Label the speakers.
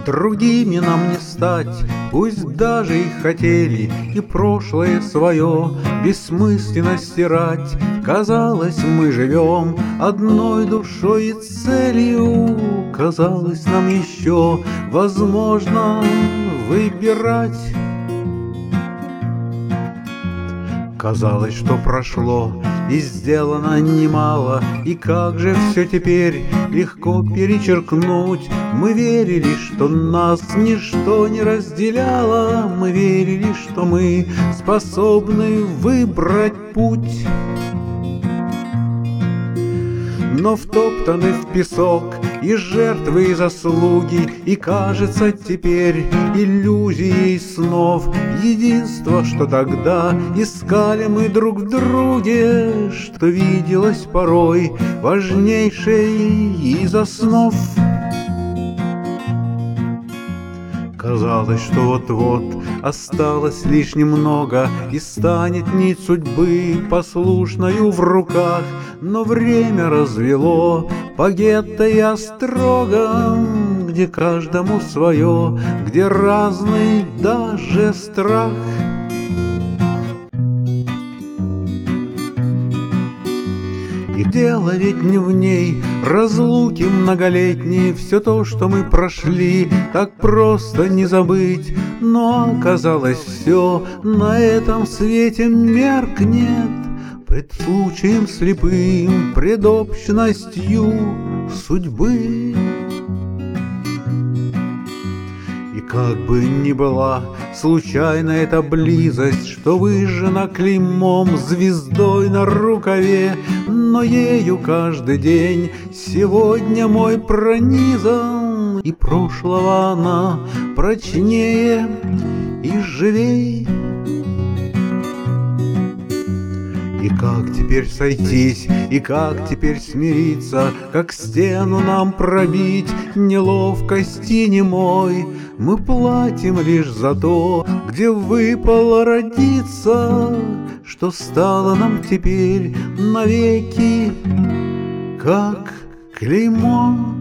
Speaker 1: Другими нам не стать, пусть даже и хотели, и прошлое свое бессмысленно стирать. Казалось, мы живем одной душой и целью, казалось, нам еще возможно выбирать. Казалось, что прошло и сделано немало, и как же все теперь легко перечеркнуть. Мы верили, что нас ничто не разделяло, мы верили, что мы способны выбрать путь. Но втоптаны в песок и жертвы, и заслуги, и кажется теперь иллюзией снов единство, что тогда искали мы друг в друге, что виделось порой важнейшей из основ. Казалось, что вот-вот осталось лишь немного, и станет нить судьбы послушною в руках. Но время развело по гетто и острогам, где каждому свое, где разный даже страх. И дело ведь не в ней, разлуки многолетние, все то, что мы прошли, так просто не забыть. Но оказалось, все на этом свете меркнет пред случаем слепым, пред общностью судьбы. И как бы ни была случайна эта близость, что выжжена клеймом звездой на рукаве, но ею каждый день сегодня мой пронизан, и прошлого она прочнее и живей. И как теперь сойтись, и как теперь смириться, как стену нам пробить неловкости немой. Мы платим лишь за то, где выпало родиться, что стало нам теперь навеки, как клеймо.